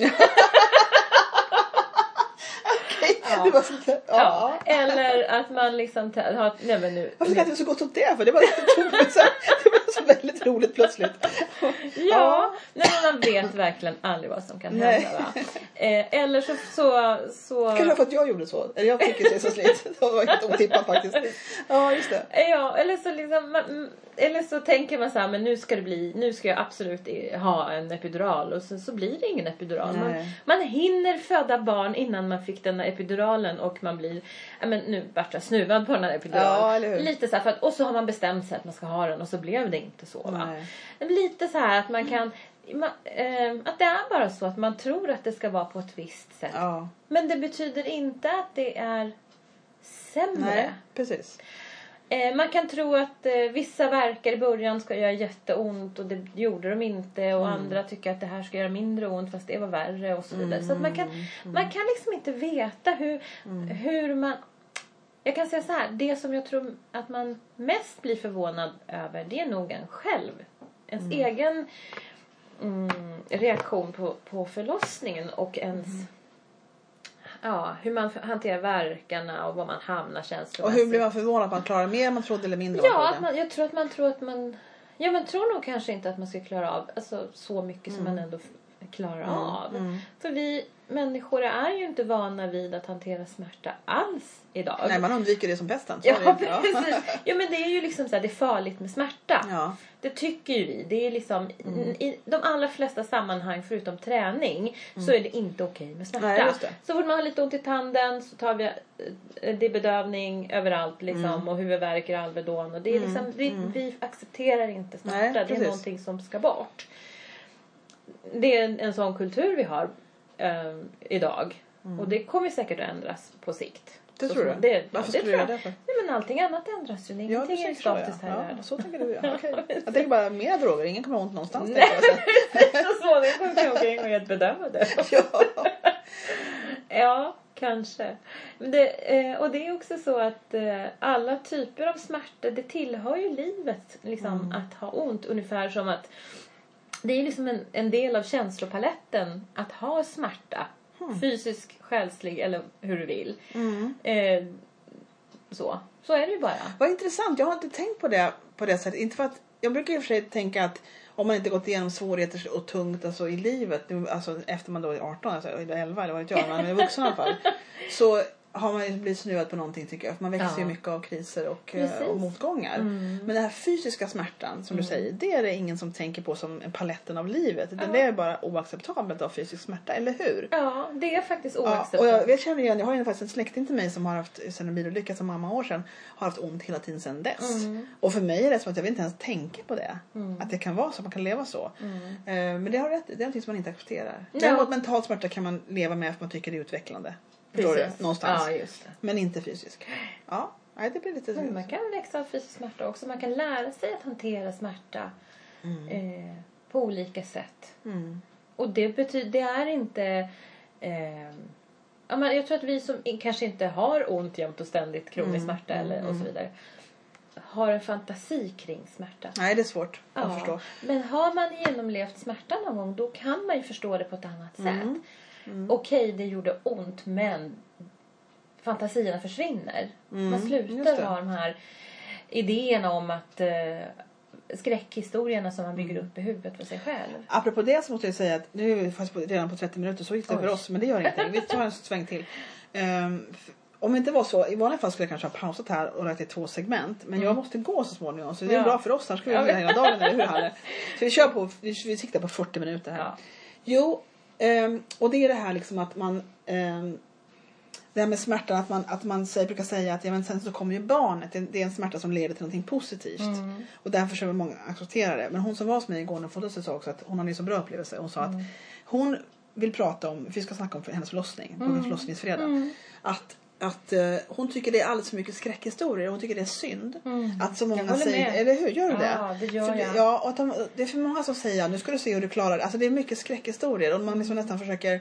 Ja. Det var så, ja. Ja. Eller att man liksom t- har nej men nu. Varför kan det så gott åt det? För det var så, det var så väldigt roligt plötsligt. Ja, ja. Nej, men man vet verkligen aldrig vad som kan nej. Hända va. Eh, eller så så så kanske var för att jag gjorde så. Eller jag fick det så slit. Det var helt otippat faktiskt. Ja, just det. Ja, eller så liksom man, eller så tänker man så här, men nu ska det bli nu ska jag absolut ha en epidural och så så blir det ingen epidural. Man, man hinner föda barn innan man fick den epiduralen och man blir ja men nu vart jag snuvad på den här epiduralen. Ja, lite så här för att och så har man bestämt sig att man ska ha den och så blev det inte så va. Nej. Lite så här att man kan man, eh, att det är bara så att man tror att det ska vara på ett visst sätt. Ja. Men det betyder inte att det är sämre. Nej, precis. Eh, man kan tro att eh, vissa verkar i början ska göra jätteont och det gjorde de inte och mm. andra tycker att det här ska göra mindre ont fast det var värre och så vidare. Mm. Så att man kan mm. man kan liksom inte veta hur mm. hur man jag kan säga så här, det som jag tror att man mest blir förvånad över det är nog en själv. Ens mm. egen mm, reaktion på på förlossningen och ens mm. ja, hur man hanterar verkarna och var man hamnar känslomässigt. Och hur blir man förvånad att man klarar mer man trodde eller mindre? Ja, att man, jag tror att man tror att man ja, man tror nog kanske inte att man ska klara av alltså, så mycket mm. som man ändå klarar Mm. av. Mm. För vi människor är ju inte vana vid att hantera smärta alls idag. Nej, man undviker det som pesten. Så Ja, är det. Ja. precis. Ja, men det är ju liksom så här, det är farligt med smärta. Ja. Det tycker ju vi. Det är liksom, Mm. i de allra flesta sammanhang förutom träning så är det inte okej med smärta. Nej, just det. Så fort man har lite ont i tanden så tar vi eh, det är bedövning överallt liksom, Mm. och huvudvärk, Alvedon. Och det är Mm. liksom, vi, Mm. vi accepterar inte smärta. Nej, det är precis. någonting som ska bort. Det är en, en sån kultur vi har eh, idag. Mm. Och det kommer säkert att ändras på sikt. Det Så tror så- du? Det, ja, Varför det skulle tror du jag. göra det för? Nej, men allting annat ändras ju. Ja, Ingenting du är tänker så, statiskt här i ja. världen. Ja, så tänker du, ja. Okej. Jag tänker bara mer droger. Ingen kommer ha ont någonstans. Nej, tänker jag så. så småningom kommer jag omkring och helt bedöma det. Ja. Ja, kanske. Men det, eh, och det är också så att eh, alla typer av smärta, det tillhör ju livet liksom, Mm. att ha ont. Ungefär som att det är liksom en, en del av känslopaletten att ha smärta. Mm. Fysisk, själslig eller hur du vill. Mm. Eh, så. Så är det ju bara. Vad intressant. Jag har inte tänkt på det på det sättet. Inte för att, jag brukar i och för sig tänka att om man inte gått igenom svårigheter och tungt alltså, i livet, nu, alltså efter man då är arton alltså, eller elva eller vad vet jag, man är vuxen i alla fall, så har man ju blivit snuvad på någonting tycker jag. För man växer Ja. ju mycket av kriser och, Precis. och motgångar. Mm. Men den här fysiska smärtan som Mm. du säger, det är det ingen som tänker på som en paletten av livet. Ja. Det är bara oacceptabelt av fysisk smärta, eller hur? Ja, det är faktiskt Ja, oacceptabelt. och jag, jag känner igen, jag har ju faktiskt en släkting till mig som har haft, sen en bilolycka som mamma år sedan, har haft ont hela tiden sedan dess. Mm. Och för mig är det som att jag vill inte ens tänka på det. Mm. Att det kan vara så, man kan leva så. Mm. Eh, men det har rätt, det är någonting som man inte accepterar. Ja. Däremot mental smärta kan man leva med för man tycker det är utvecklande. Förstår du? Precis. Någonstans. Ja, just det. Men inte fysisk. Ja, nej, det blir lite... Men man kan växa av fysisk smärta också. Man kan lära sig att hantera smärta Mm. eh, på olika sätt. Mm. Och det betyder, det är inte... Eh, ja, men jag tror att vi som i- kanske inte har ont jämt och ständigt kronisk Mm, smärta mm, eller, och så mm. vidare. Har en fantasi kring smärta. Nej, det är svårt att Ja, förstå. men har man genomlevt smärta någon gång, då kan man ju förstå det på ett annat sätt. Mm. Mm. Okej, det gjorde ont, men fantasierna försvinner. Mm, Man just slutar det. ha de här idéerna om att eh, skräckhistorierna som man bygger Mm. upp i huvudet för sig själv. Apropå det så måste jag säga att nu är vi faktiskt på, redan på trettio minuter, så gick det Oj. för oss, men det gör ingenting. Vi tar en sväng till. Um, f- om det inte var så, i vanliga fall skulle jag kanske ha pausat här och lagt i två segment, men jag Mm. måste gå så småningom, så det är Ja. bra för oss, annars skulle vi Ja, bli men- här hela dagen, eller hur Halle? Så vi kör på, vi, vi siktar på fyrtio minuter här. Ja. Jo, ehm, och det är det här liksom att man ehm, det här med smärtan, att man, att man säger, brukar säga att ja, men sen så kommer ju barnet, det, det är en smärta som leder till någonting positivt. Mm. Och därför så är många accepterar det. Men hon som var hos mig igår när föddes sa också att hon hade en så bra upplevelse. Hon sa Mm. att hon vill prata om, vi ska snacka om hennes förlossning på Mm. en förlossningsfredag. Mm. Att, att eh, hon tycker det är alldeles för mycket skräckhistorier. Hon tycker det är synd. Mm. Att så Jag många håller säger, med. eller hur? Gör du det? Ja, det gör för det, jag. ja, och att de, det är för många som säger, nu ska du se hur du klarar det. Alltså det är mycket skräckhistorier och man liksom nästan försöker.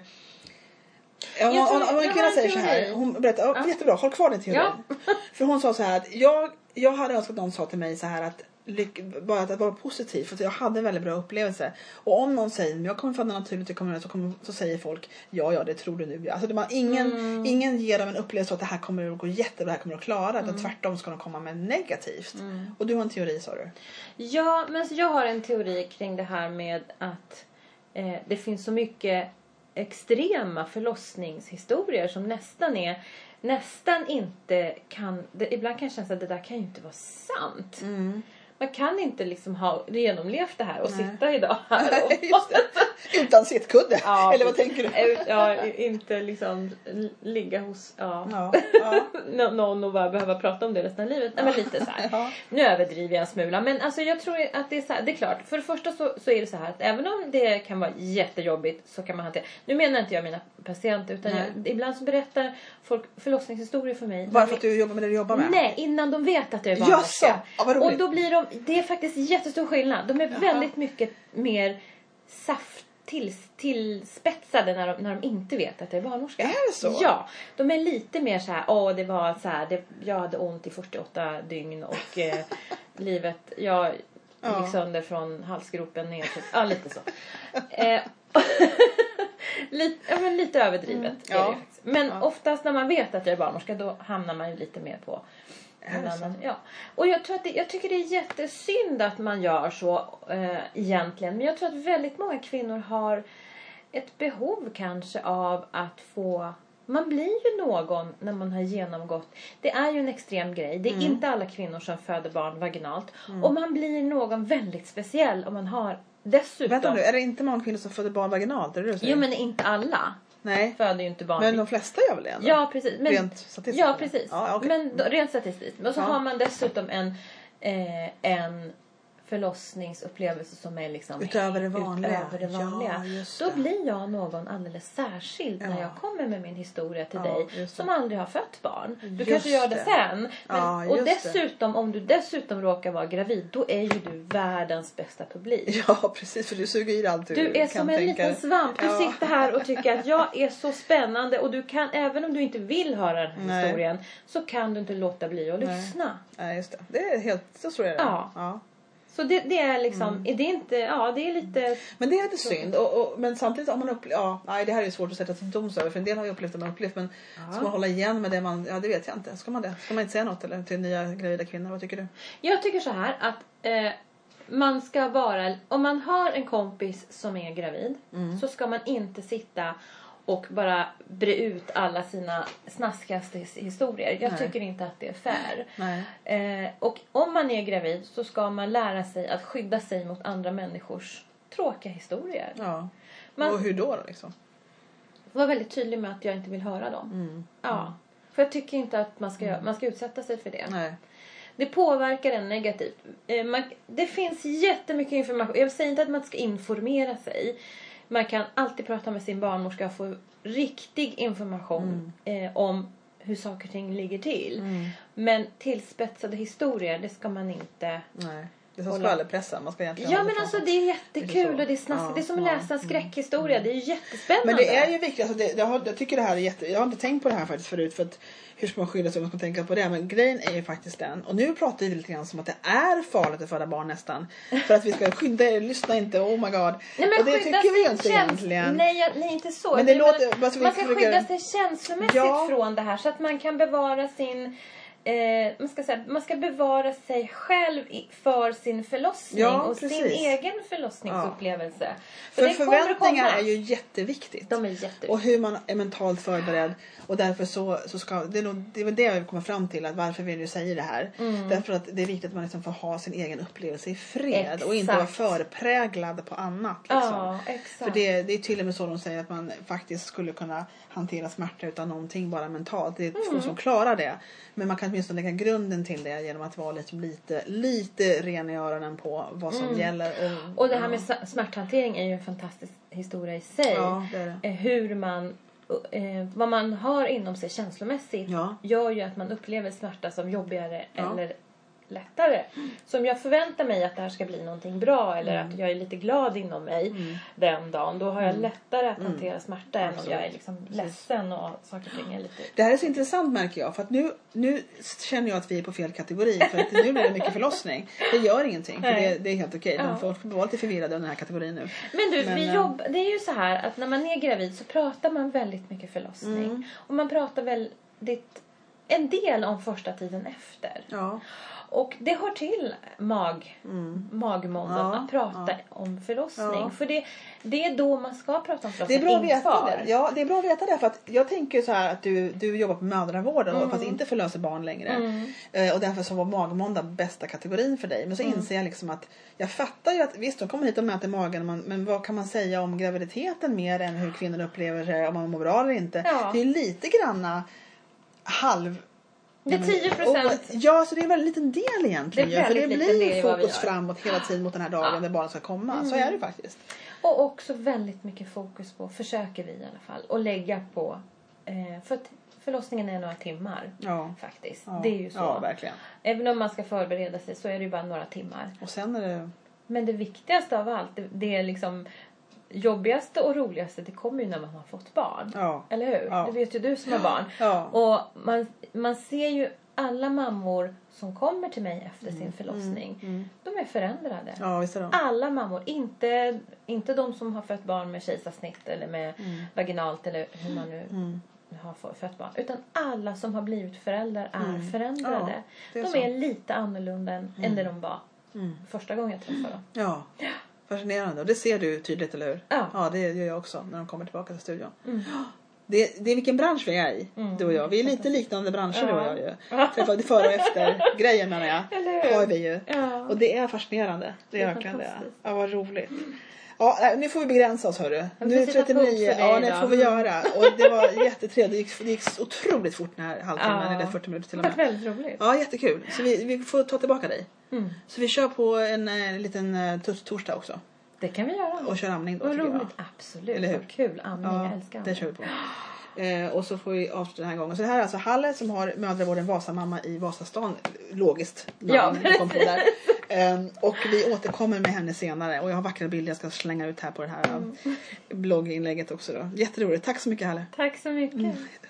Ja, Jag tror- om, om en jag kvinna har en säger så här, teori. hon berättar, ja, Ja. jättebra, håll kvar din teori. Ja. För hon sa så här att jag, jag hade önskat att någon sa till mig så här att lyck, bara att vara positiv, för att jag hade en väldigt bra upplevelse. Och om någon säger, men jag kommer föda naturligt, jag kommer, så, kommer, så säger folk, ja ja det tror du nu. Alltså det man, ingen, Mm. ingen ger dem en upplevelse att det här kommer att gå jättebra, det här kommer att klara, Mm. utan tvärtom ska de komma med negativt. Mm. Och du har en teori, sa du? Ja, men så jag har en teori kring det här med att eh, det finns så mycket extrema förlossningshistorier som nästan är nästan inte kan, det, ibland kan jag känna att det där kan ju inte vara sant. Mm. Man kan inte liksom ha genomlevt det här och Nej. sitta idag här och Just det. Utan sittkudde, Ja, eller vad tänker du? Ut- ja, inte liksom l- ligga hos ja, Ja, ja. nå- någon och bara behöva prata om det resten av livet. Nej, men lite så här. Ja. Nu överdriver jag en smula. Men alltså jag tror att det är så här, det är klart. För det första så, så är det så här att även om det kan vara jättejobbigt så kan man hantera. Nu menar inte jag mina patienter utan Nej. jag, ibland så berättar folk förlossningshistorier för mig. Bara för att du jobbar med det du jobbar med? Nej, innan de vet att jag är Jaså, barnmorska. ja, vad roligt. Och då blir de, det är faktiskt jättestor skillnad. De är Jaha. väldigt mycket mer saft till, tillspetsade när de, när de inte vet att jag är barnmorska. Är det så? Ja, de är lite mer så här, åh det var så här, det, jag hade ont i fyrtioåtta dygn och eh, livet, jag Ja. gick sönder från halsgropen ner till, ja lite så. Eh, lite, ja, men lite överdrivet Mm, är ja. det faktiskt. Men Ja. oftast när man vet att jag är barnmorska då hamnar man ju lite mer på Är en det så? annan, ja. Och jag tror att det, jag tycker det är jättesynd att man gör så eh, egentligen. Men jag tror att väldigt många kvinnor har ett behov kanske av att få... Man blir ju någon när man har genomgått... Det är ju en extrem grej. Det är mm. inte alla kvinnor som föder barn vaginalt. Mm. Och man blir någon väldigt speciell om man har dessutom... Vänta nu, är det inte många kvinnor som föder barn vaginalt? Är det det du säger? Jo, men inte alla. Nej. Föder ju inte barn. Men de flesta gör väl det ändå? Ja, precis. Men, rent statistiskt? Ja, precis. Ja, okay. Men då, rent statistiskt. Och så ja. har man dessutom en... Eh, en förlossningsupplevelse som är liksom utöver det vanliga. Utöver det vanliga. Ja, då blir jag någon alldeles särskild ja. när jag kommer med min historia till ja, dig som aldrig har fött barn. Du just kanske gör det, det. sen. Men, ja, och dessutom, det. om du dessutom råkar vara gravid, då är ju du världens bästa publik. Ja, precis. För du suger i allt du, du är kan som en tänka. liten svamp. Du ja. sitter här och tycker att jag är så spännande. Och du kan, även om du inte vill höra den här Nej. historien, så kan du inte låta bli att Nej. lyssna. Nej, just det. Det är helt, så tror jag det. Ja. ja. Så det, det är liksom, mm. är det inte, ja det är lite... Men det är lite synd. Och, och, men samtidigt om man upplever, ja, nej det här är ju svårt att sätta till doms över. För en del har ju upplevt det man upplevt. Men ja. ska man hålla igen med det man, ja det vet jag inte. Ska man det? Ska man inte säga något eller, till nya gravida kvinnor? Vad tycker du? Jag tycker så här att eh, man ska bara, om man har en kompis som är gravid. Mm. Så ska man inte sitta och bara bre ut alla sina snaskigaste historier. Jag Nej. tycker inte att det är fair. Nej. Eh, och om man är gravid så ska man lära sig att skydda sig mot andra människors tråkiga historier. Ja. Man, och hur då, då liksom? Var väldigt tydlig med att jag inte vill höra dem. Mm. Ja. Mm. För jag tycker inte att man ska, mm. man ska utsätta sig för det. Nej. Det påverkar en negativt. Eh, man, det finns jättemycket information. Jag säger inte att man ska informera sig. Man kan alltid prata med sin barnmorska och få riktig information mm. eh, om hur saker och ting ligger till. Mm. Men tillspetsade historier, det ska man inte... Nej, det är som skvallerpressa. Man ska egentligen ja, men alltså det är jättekul och det är snaskigt. Ja, det är som att läsa en skräckhistoria. Mm. Det är jättespännande. Men det är ju viktigt. Alltså det, jag, har, jag tycker det här är jätte... Jag har inte tänkt på det här faktiskt förut. För att hur ska man skydda sig om man ska tänka på det. Men grejen är ju faktiskt den. Och nu pratar vi lite grann som att det är farligt att föda barn nästan. För att vi ska skydda er, lyssna inte, oh my god. Nej, men och det tycker vi inte käns- egentligen. Nej, nej, inte så. Men det det låter, man, man ska försöker... skydda sig känslomässigt ja. från det här. Så att man kan bevara sin... Eh, man, ska säga, man ska bevara sig själv i, för sin förlossning ja, och precis. sin egen förlossningsupplevelse. Ja. För, för förväntningar är ju jätteviktigt. De är jätteviktigt. Och hur man är mentalt förberedd. Och därför så, så ska, det är, nog, det är väl det jag kommer fram till. Att varför vill du säga det här? Mm. Därför att det är viktigt att man liksom får ha sin egen upplevelse i fred. Exakt. Och inte vara förpräglad på annat. Liksom. Ja, exakt. För det, det är till och med så de säger att man faktiskt skulle kunna hantera smärta utan någonting bara mentalt. Det är få mm. som klarar det. Men man kan åtminstone lägga grunden till det genom att vara lite, lite, lite ren i öronen på vad som mm. gäller. Och, och det här med smärthantering är ju en fantastisk historia i sig. Ja, det är det. Hur man, eh, vad man har inom sig känslomässigt ja. gör ju att man upplever smärta som jobbigare ja. eller lättare. Så om jag förväntar mig att det här ska bli någonting bra eller mm. att jag är lite glad inom mig mm. den dagen, då har jag lättare att hantera mm. smärta än om jag är liksom ledsen och saker och ting är lite... Det här är så intressant märker jag, för att nu, nu känner jag att vi är på fel kategori, för att nu blir det mycket förlossning. Det gör ingenting, för det, det är helt okej. Okay. Folk får vara lite förvirrade av den här kategorin nu. Men du, Men, vi jobb, det är ju så här att när man är gravid så pratar man väldigt mycket förlossning. Mm. Och man pratar väldigt en del om första tiden efter. Ja. Och det hör till mag, mm. magmåndagen ja, att prata ja. om förlossning. Ja. För det, det är då man ska prata om förlossning. Det är bra att veta det. Ja, det är bra att veta det. För att jag tänker så här att du, du jobbar på mödravården mm. fast inte förlöser barn längre. Mm. Eh, och därför så var magmåndag bästa kategorin för dig. Men så mm. inser jag liksom att jag fattar ju att visst, de kommer hit och mäter magen. Man, men vad kan man säga om graviditeten mer än hur kvinnor upplever sig, om man mår bra eller inte? Ja. Det är lite granna halv... Det är tio procent. Ja, så det är en väldigt liten del egentligen. Det, för det blir fokus framåt hela tiden mot den här dagen ja. när barnen ska komma. Mm. Så är det faktiskt. Och också väldigt mycket fokus på, försöker vi i alla fall, och lägga på, eh, för att förlossningen är några timmar ja. faktiskt. Ja. Det är ju så. Ja, verkligen. Även om man ska förbereda sig så är det ju bara några timmar. Och sen är det... Men det viktigaste av allt, det, det är liksom... jobbigaste och roligaste, det kommer ju när man har fått barn. Ja. Eller hur? Ja. Det vet ju du som har barn. Ja. Och man, man ser ju alla mammor som kommer till mig efter mm. sin förlossning. Mm. Mm. De är förändrade. Ja, visst är de. Alla mammor. Inte, inte de som har fött barn med kejsarsnitt eller med mm. vaginalt eller hur man nu mm. har fött barn. Utan alla som har blivit föräldrar är mm. förändrade. Ja, är de så. är lite annorlunda än, mm. än det de var mm. första gången jag träffade dem. Ja. Fascinerande. Och det ser du tydligt, eller hur? Ja. Ja, det gör jag också när de kommer tillbaka till studion. Mm. Det, det är vilken bransch vi är i, Mm. du och jag. Vi är lite liknande branscher, Ja. du och jag ju. Träffade före och efter grejen, menar jag. Eller hur? Har vi ju. Ja. Och det är fascinerande. Det är, Det är verkligen det. fantastiskt. Ja, vad roligt. Ja, nej, nu får vi begränsa oss, hörru. får Nu är det sätta punkt trettionio. för dig Ja, det idag. får vi göra. Och det var jättetrevligt. Det gick, det gick så otroligt fort den här halvtimmen, Ja. eller fyrtio minuter till Det och har med. varit väldigt roligt. Ja, jättekul. Så vi, vi får ta tillbaka dig. Mm. Så vi kör på en, en liten uh, torsdag också. Det kan vi göra. Och kör amning då, Vad tycker jag. roligt. Absolut. Eller hur? Vad kul. Amning. Ja, Jag älskar det amning. kör vi på. Eh, och så får vi avsluta den här gången. Så det här är alltså Halle som har mödravården Vasamamma i Vasastan. Logiskt. Ja, vi kom på där. Eh, och vi återkommer med henne senare. Och jag har vackra bilder jag ska slänga ut här på det här mm. blogginlägget också då. Jätteroligt. Tack så mycket, Halle. Tack så mycket. Mm.